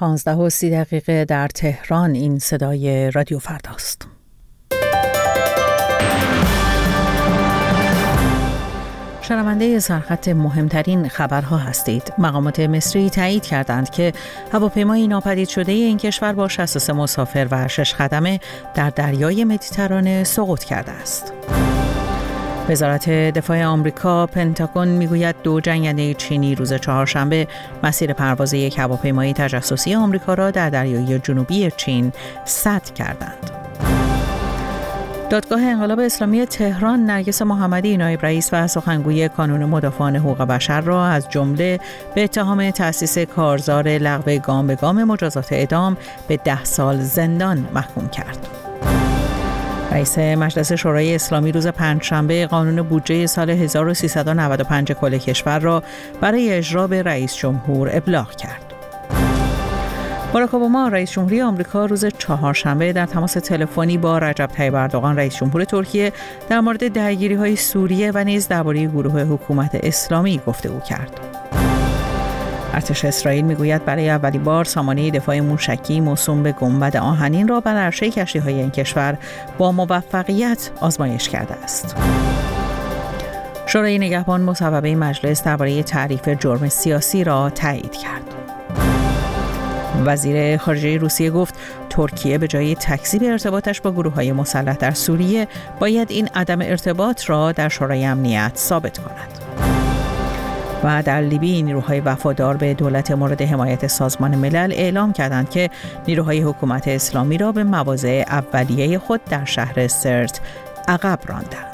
15:30 در تهران. این صدای رادیو فرداست. شنونده سرخط مهمترین خبرها هستید. مقامات مصری تایید کردند که هواپیمای ناپدید شده این کشور با 63 مسافر و 6 خدمه در دریای مدیترانه سقوط کرده است. وزارت دفاع آمریکا پنتاگون میگوید 2 جنگنده چینی روز چهارشنبه مسیر پرواز یک هواپیمای تجسسی آمریکا را در دریای جنوبی چین سد کردند. دادگاه انقلاب اسلامی تهران نرگس محمدی نایب رئیس و سخنگوی کانون مدافعان حقوق بشر را از جمله به اتهام تأسیس کارزار لغو گام به گام مجازات اعدام به 10 سال زندان محکوم کرد. رئیس مجلس شورای اسلامی روز پنجشنبه قانون بودجه سال 1395 کل کشور را برای اجرا به رئیس جمهور ابلاغ کرد. باراک اوباما رئیس جمهوری آمریکا روز چهارشنبه در تماس تلفنی با رجب طیب اردوغان رئیس جمهور ترکیه در مورد درگیری‌های سوریه و نیز درباره گروه حکومت اسلامی گفتگو کرد. ارتش اسرائیل میگوید برای اولین بار سامانه دفاع موشکی موسوم به گنبد آهنین را بر عرشه کشتی‌های این کشور با موفقیت آزمایش کرده است. شورای نگهبان مصوبه مجلس درباره تعریف جرم سیاسی را تایید کرد. وزیر خارجه روسیه گفت ترکیه به جای تکذیب ارتباطش با گروه‌های مسلح در سوریه باید این عدم ارتباط را در شورای امنیت ثابت کند. و در لیبی نیروهای وفادار به دولت مورد حمایت سازمان ملل اعلام کردند که نیروهای حکومت اسلامی را به مواضع اولیه خود در شهر سرت عقب راندند.